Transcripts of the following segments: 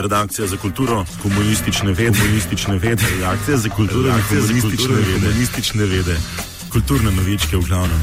redakcija za kulturo, komunistične vede, redakcija za kulturo, komunistične vede, kulturne novičke v glavnem.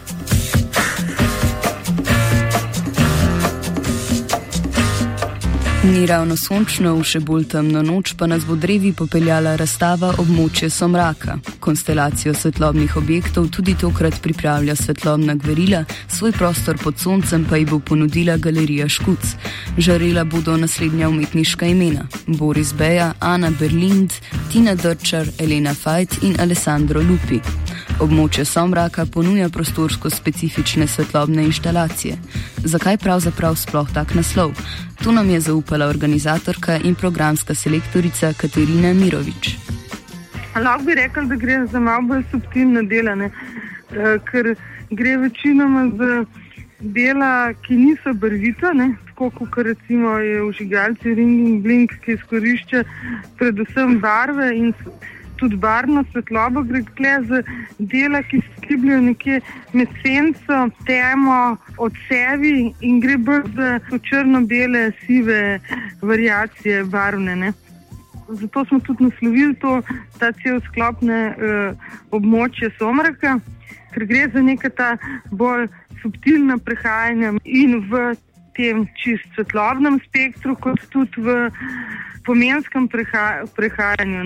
Ni ravno sončno, v še bolj temno noč pa nas bo drevi popeljala razstava Območje somraka. Konstelacijo svetlobnih objektov tudi tokrat pripravlja Svetlobna gverila, svoj prostor pod soncem pa ji bo ponudila Galerija Škuc. Žarela bodo naslednja umetniška imena: Boris Beja, Ana Berlind, Tina Drčar, Elena Fajt in Alessandro Lupi. Območje somraka ponuja prostorsko specifične svetlobne inštalacije. Zakaj pravzaprav sploh tak naslov? To nam je zaupala organizatorka in programska selektorica Katarina Mirovič. Lahko bi rekla, da gre za malo bolj subtilna dela, ker gre večinoma za dela, ki niso barvita, tako kot recimo je v žigalci Ring Blink, ki izkorišča predvsem barve in tudi barvno svetlobo. Gre tukaj za dela, ki se skribljajo nekje med senco, temo, odsevi in gre bolj za črno-bele, sive variacije barvne. Zato smo tudi naslovili ta cel sklop Območje somraka, ker gre za neka ta bolj subtilna prehajanja in v tem čist svetlobnem spektru, kot tudi v pomenskem prehajanju.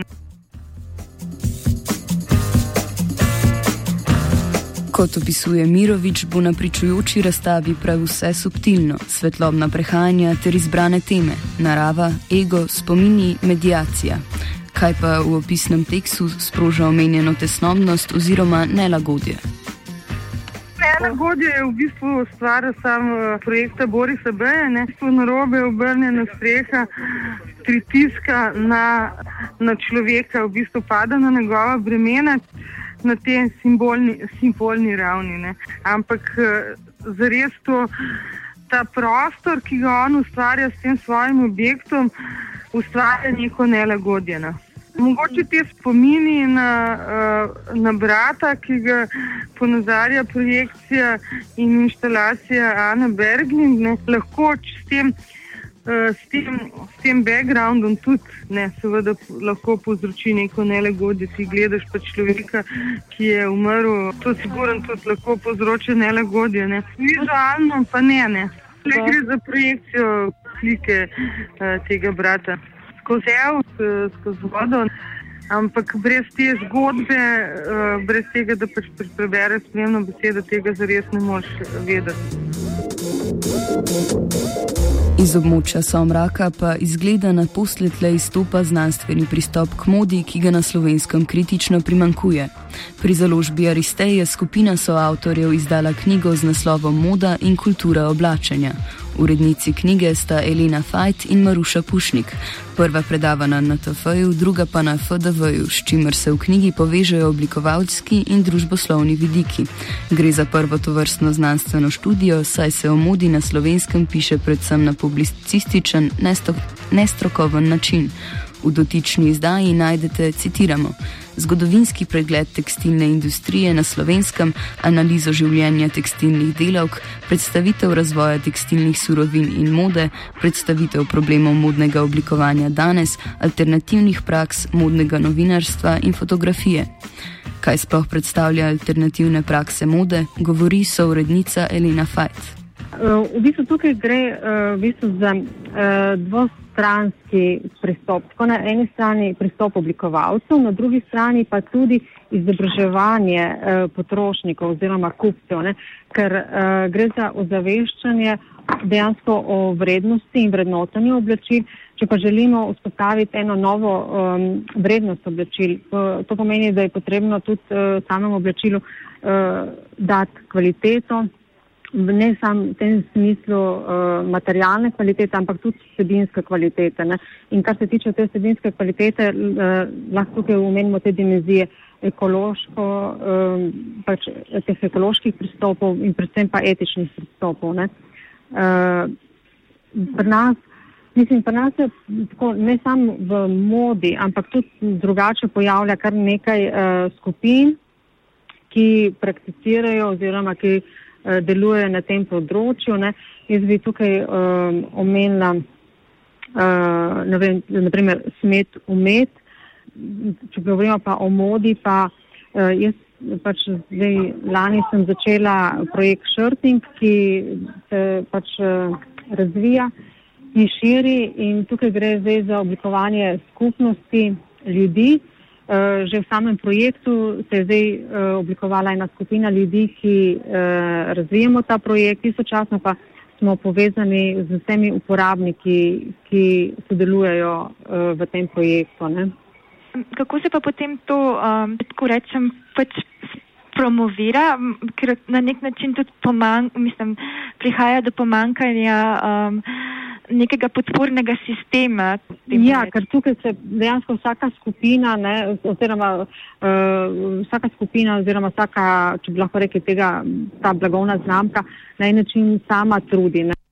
Kot opisuje Mirovič, bo na pričujoči razstavi prav vse subtilno, svetlobna prehajanja ter izbrane teme: narava, ego, spomini, mediacija. Kaj pa v opisnem tekstu sproža omenjeno tesnobnost oziroma nelagodje? Nelagodje je v bistvu stvar sam projekta Borisa Beja, narobe obrnjena streha pritiska na človeka, v bistvu pada na njegova bremena na tej simbolni ravni. Ampak zares ta prostor, ki ga on ustvarja s tem svojim objektom, ustvarja neko nelagodje. Mogoče te spomini na brata, ki ga ponazarja projekcija in inštalacija Ane Berglind, lahko s tem backgroundom tudi seveda lahko povzroči neko nelagodje. Ti gledaš pa človeka, ki je umrl, to sigurno tudi lahko povzroči nelagodje. Vizualno pa ne. Gre za projekcijo slike tega brata skozi vodo, ampak brez te zgodbe, brez tega, da pač prebereš spremno besedo, tega zares ne moreš vedeti. Iz Območja somraka pa izgleda naposled le izstopa znanstveni pristop k modi, ki ga na Slovenskem kritično primanjkuje. Pri založbi Aristej je skupina soavtorjev izdala knjigo z naslovom Moda in kultura oblačenja. Urednici knjige sta Elena Fajt in Maruša Pušnik. Prva predava na NTF-ju, druga pa na FDV-ju, s čimer se v knjigi povežejo oblikovalski in družboslovni vidiki. Gre za prvo tovrstno znanstveno študijo, saj se o modi na Slovenskem piše predvsem na publicističen, nestrokoven način. V dotični izdaji najdete, citiramo, zgodovinski pregled tekstilne industrije na Slovenskem, analizo življenja tekstilnih delavk, predstavitev razvoja tekstilnih surovin in mode, predstavitev problemov modnega oblikovanja danes, alternativnih praks, modnega novinarstva in fotografije. Kaj sploh predstavlja alternativne prakse mode, govori sourednica Elena Fajt. V bistvu tukaj gre za dvostranski pristop. Tako na eni strani pristop oblikovalcev, na drugi strani pa tudi izobraževanje potrošnikov oziroma kupcev, ker gre za ozaveščanje dejansko o vrednosti in vrednotenju oblačil. Če pa želimo vzpostaviti eno novo vrednost oblačil, to pomeni, da je potrebno tudi samemu oblačilu dati kvaliteto, ne samo v tem smislu materialne kvalitete, ampak tudi vsebinske kvalitete. In kar se tiče te vsebinske kvalitete, lahko tukaj omenimo te dimenzije ekološko, pač teh ekoloških pristopov in predvsem pa etičnih pristopov. Pri nas se tako, ne samo v modi, ampak tudi drugače pojavlja kar nekaj skupin, ki prakticirajo oziroma ki delujejo na tem področju. Jaz bi tukaj omenila naprimer smet umet. Če govorimo pa o modi, pa jaz pač zdaj lani sem začela projekt Shirting, ki se pač razvija in širi in tukaj gre zdaj za oblikovanje skupnosti ljudi. Že v samem projektu se je zdaj oblikovala ena skupina ljudi, ki razvijamo ta projekt, istočasno pa smo povezani z vsemi uporabniki, ki sodelujejo v tem projektu, ne. Kako se pa potem to, tako rečem, pač promovira, ker na nek način tudi prihaja do pomankanja nekega podpornega sistema? Ja, ker tukaj se dejansko vsaka skupina, ne, oziroma vsaka, če bi lahko rekli ta blagovna znamka, na en način sama trudi, ne.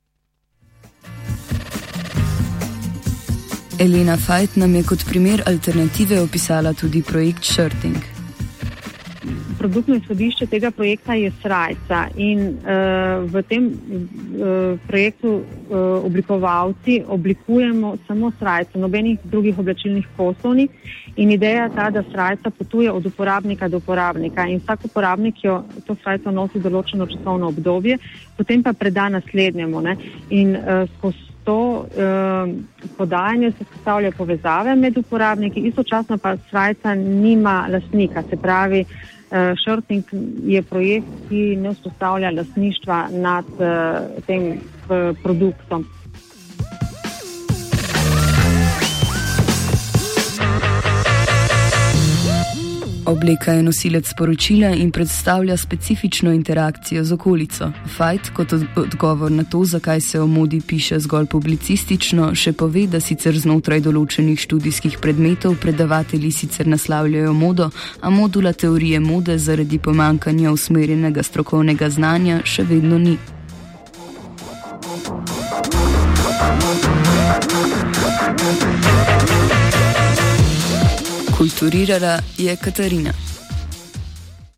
Elena Fajt nam je kot primer alternative opisala tudi projekt Shirting. Produktno izhodišče tega projekta je srajca in v tem projektu oblikovalci oblikujemo samo srajco, nobenih drugih oblačilnih kosov ni in ideja je ta, da srajca potuje od uporabnika do uporabnika in vsak uporabnik to srajco nosi določeno časovno obdobje, potem pa preda naslednjemu, ne, in skozi to podajanje se vzpostavlja povezave med uporabniki, istočasno pa srajca nima lastnika, se pravi, Shirting je projekt, ki ne vzpostavlja lastništva nad tem produktom. Obleka je nosilec sporočila in predstavlja specifično interakcijo z okolico. Fajt, kot odgovor na to, zakaj se o modi piše zgolj publicistično, še pove, da sicer znotraj določenih študijskih predmetov predavatelji sicer naslavljajo modo, a modula teorije mode zaradi pomankanja usmerjenega strokovnega znanja še vedno ni. Kulturirala je Katarina.